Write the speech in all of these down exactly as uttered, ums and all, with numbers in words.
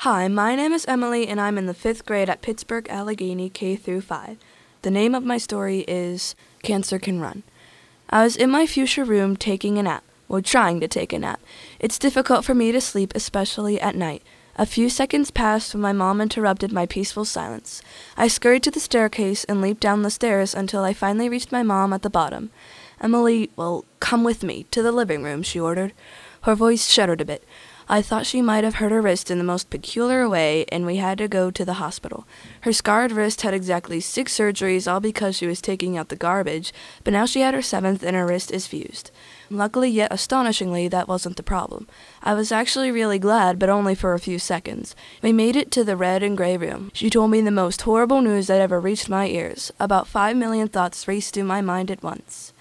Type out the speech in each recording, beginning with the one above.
Hi, my name is Emily, and I'm in the fifth grade at Pittsburgh Allegheny K through five. The name of my story is Cancer Can Run. I was in my fuchsia room taking a nap, or trying to take a nap. It's difficult for me to sleep, especially at night. A few seconds passed when my mom interrupted my peaceful silence. I scurried to the staircase and leaped down the stairs until I finally reached my mom at the bottom. Emily, well, come with me, to the living room, she ordered. Her voice shuddered a bit. I thought she might have hurt her wrist in the most peculiar way, and we had to go to the hospital. Her scarred wrist had exactly six surgeries, all because she was taking out the garbage, but now she had her seventh and her wrist is fused. Luckily, yet astonishingly, that wasn't the problem. I was actually really glad, but only for a few seconds. We made it to the red and gray room. She told me the most horrible news that ever reached my ears. About five million thoughts raced through my mind at once.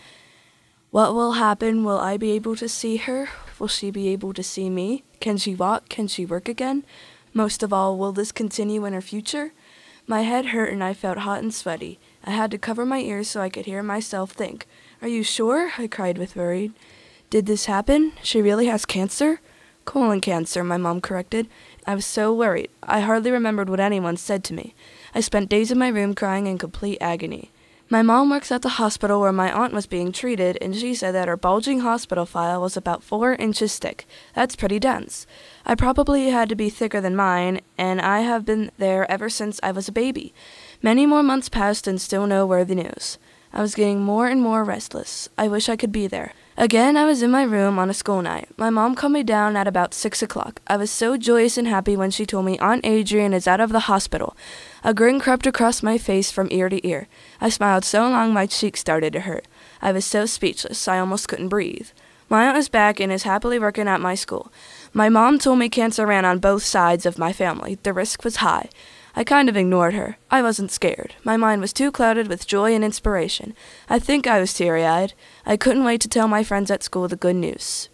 What will happen? Will I be able to see her? Will she be able to see me? Can she walk? Can she work again? Most of all, will this continue in her future? My head hurt and I felt hot and sweaty. I had to cover my ears so I could hear myself think. Are you sure? I cried with worry. Did this happen? She really has cancer? Colon cancer, my mom corrected. I was so worried. I hardly remembered what anyone said to me. I spent days in my room crying in complete agony. My mom works at the hospital where my aunt was being treated, and she said that her bulging hospital file was about four inches thick. That's pretty dense. I probably had to be thicker than mine, and I have been there ever since I was a baby. Many more months passed and still no worthy news. I was getting more and more restless. I wish I could be there. Again, I was in my room on a school night. My mom calmed me down at about six o'clock. I was so joyous and happy when she told me Aunt Adrian is out of the hospital. A grin crept across my face from ear to ear. I smiled so long my cheeks started to hurt. I was so speechless, I almost couldn't breathe. My aunt is back and is happily working at my school. My mom told me cancer ran on both sides of my family. The risk was high. I kind of ignored her. I wasn't scared. My mind was too clouded with joy and inspiration. I think I was teary-eyed. I couldn't wait to tell my friends at school the good news.